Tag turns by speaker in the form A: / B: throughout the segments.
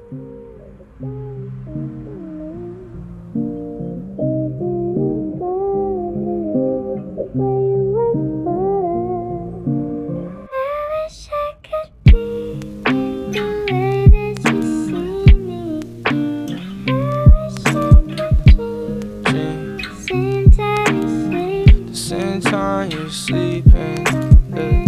A: Same time you're sleeping, yeah.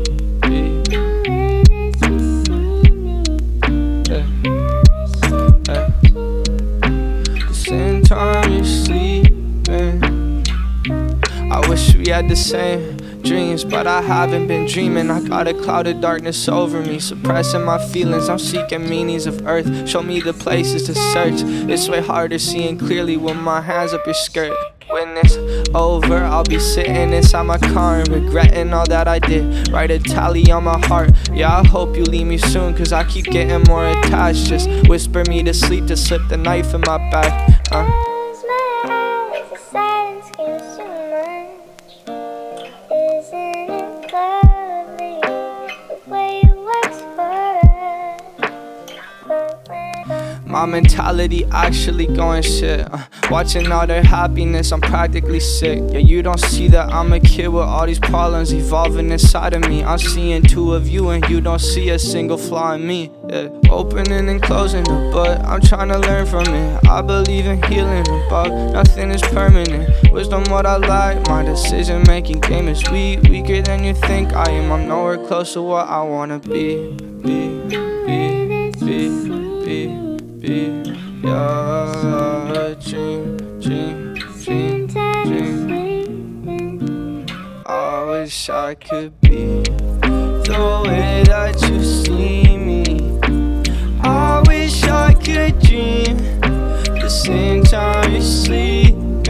A: The same time you're sleeping. I wish we had the same dreams, but I haven't been dreaming. I got a cloud of darkness over me, suppressing my feelings. I'm seeking meanings of earth. Show me the places to search. It's way harder seeing clearly with my hands up your skirt. When it's over, I'll be sitting inside my car and regretting all that I did. Write a tally on my heart. Yeah, I hope you leave me soon, cause I keep getting more attached. Just whisper me to sleep, to slip the knife in my back. My mentality actually going shit. Watching all their happiness, I'm practically sick. Yeah, you don't see that I'm a kid with all these problems evolving inside of me. I'm seeing two of you and you don't see a single flaw in me. Yeah, opening and closing the book, I'm trying to learn from it. I believe in healing above, nothing is permanent. Wisdom what I like, my decision making game is weaker than you think I am. I'm nowhere close to what I wanna be. Yeah, dream. I wish I could be the way that you see me. I wish I could dream the same time you're sleeping.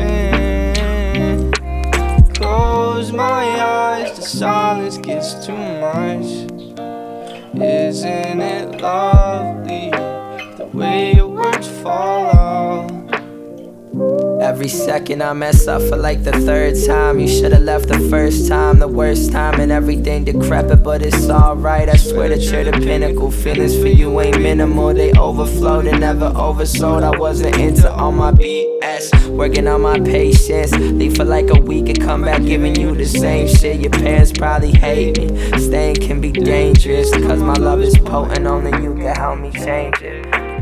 A: Close my eyes, the silence gets too much. Isn't it lovely the way your words fall out?
B: Every second I mess up for like the third time. You should've left the first time, the worst time, and everything decrepit, but it's alright. I swear that you're the pinnacle. Feelings for you ain't minimal, they overflowed and never oversold. I wasn't into all my BS, working on my patience. Leave for like a week and come back giving you the same shit. Your parents probably hate me. Staying can be dangerous, cause my love is potent, only you can help me change it.